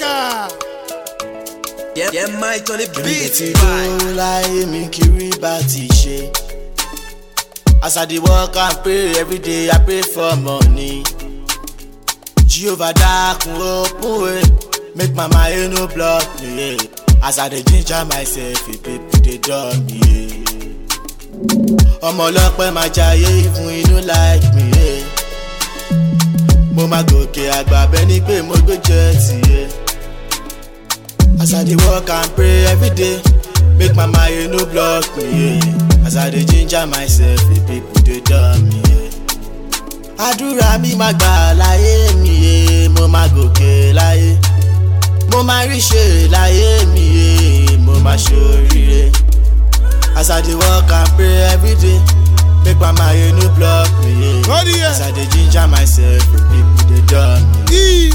Yeah, Mike on the beat. Láyé mi kiri bá ti ṣe. As I dey work and pray every day, I pray for money. Jehovah dákun open way, make my mind no block me. As I dey ginger myself, people dey dub me. Ọmọ ọlọ́pẹ́ máa jayé even you no like me. Mo máa gòkè àgbà bẹ́ẹ̀ ni pé mo gbé jẹ́ẹ̀tì. As I dey work and pray every day, make my mind no block me. As I dey ginger myself, people dey dub me. Àdúrà mi máa gbà láyé mi, mo máa gòkè láyé. Mo máa rí ṣe láyé mi, mo máa ṣoríire. As I dey work and pray every day, make my mind no block me. As I dey ginger myself, people dey dub me.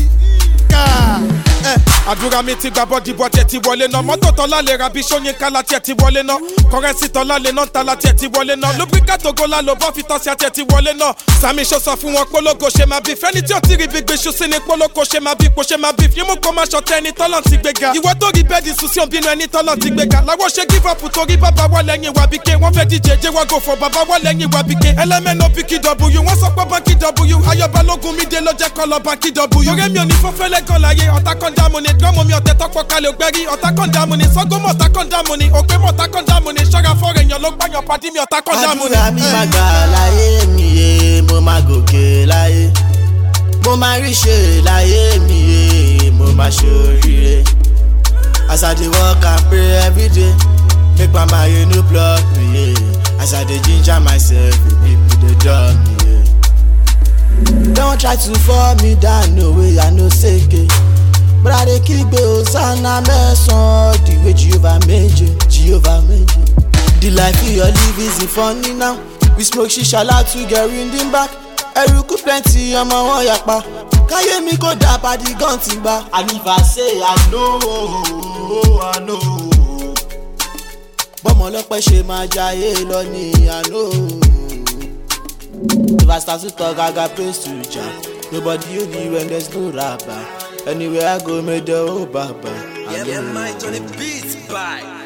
Àdúrà mi ti gba bọ́dì bọ́ tiẹ̀ ti wọlé náà. Mọ́tò tọ́lá lè ra bí sóyin kálá tiẹ̀ ti wọlé náà. Kọ́rẹ́nsì tọ́lá lè náà tálá tiẹ̀ ti wọlé náà. Lóbríkà tógo la lò bọ́ fi tán sí àtiẹ̀ ti wọlé náà. Sàmì ṣo sọ fún wọn polówó ṣe máa bí. Fẹ́ni tí ó ti rí bí gbèsù sí ni polówó ṣe máa bí. Kò ṣe máa bí. Fíìmù kò máa ṣọ̀tẹ̀ ẹni tọ́lọ̀ ti gbéga. Ìwọ tó rí bẹ́ẹ̀dì sùn sí òbínú ẹni tọ́lọ̀ ti gbéga. Láwọ́ ṣe give up torí bàbá wọ lẹ́yìn wa bí ké. Wọ́n fẹ́ díje jẹ́ wọ́n go for bàbá wọ lẹ́yìn wa bí ké. Ẹlẹ́mẹ̀nà BKW wọ́n sọ pé báńkì W. Ayọ̀ Balógun mi dé ló jẹ́ kọ́ lọ báńkì W. Yoré mi ò ní fọ́fẹ́ lẹ́gàn láyé. Ọ̀tá kan dá mo ní drum mi ọ̀tẹ̀ tọ́pọ̀ kalẹ̀ ògbẹ́rí. Ọ̀tá kan dá mo ní sọ́gbọ́n ọ̀tá kan dá mo ní. Òpé mọ̀ ọ̀tá kan dá mo ní. Ṣọ́ra fọ́ọ̀rọ̀ èèyàn ló gbàyàn padì mi ọ̀tá kan dá mo ní. Àdúrà mi máa gbà láyé mi, mo máa gòkè láyé. Mo máa rí ṣe láyé mi, mo máa ṣoríire. As I dey work and pray every day, make my mind no block me. As I dey ginger myself, people dey dub me. Don't try to fall me down, no way I no seke. But I dey kígbe Hosanna mẹ́sàn-án, the way Jehovah made you, Jehovah made you. The life you live is funny now. We smoke shisha loud to get wind in back. Eruku plenty, ọmọ wọn yapa. Káyé mi kò dá padì gan ti gbà. And if I say I know. Bọ́mọ ọlọ́pẹ́ ṣe máa jayé lọ ní I know. If I start to talk, I got praise to Jah. Nobody only when there's no rapper. Anywhere I go, make the whole baba. Yeah, Mike on the beat. Bye.